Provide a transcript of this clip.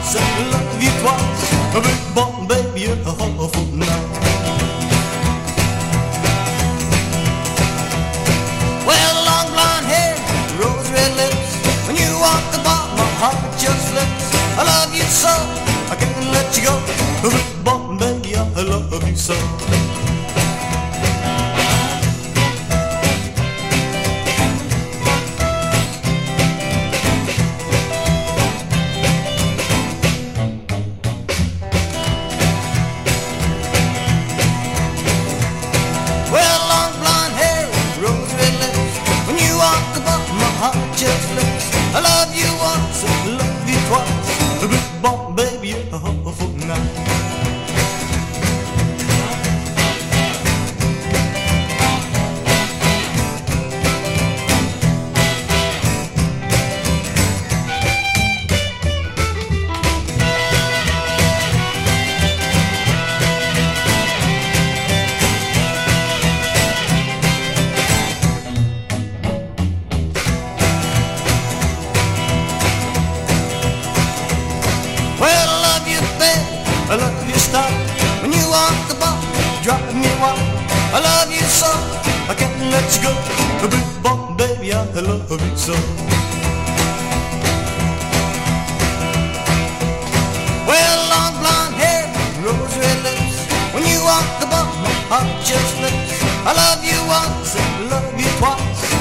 once and love you twice. A big bone baby, you're awful now. Well, long blonde hair, rose red lips. When you walk about, my heart just slips. I love you so, I can't let you go. A big bone baby, I love you so. Just lips. I love you once and love you twice. A big bone baby, you're awful now. I love you stop when you walk the bar, drop me wild. I love you so, I can't let you go. A big bone baby, I love you so. Well, long blonde hair, rose red lips. When you walk the bar, my heart just slips. I love you once and love you twice.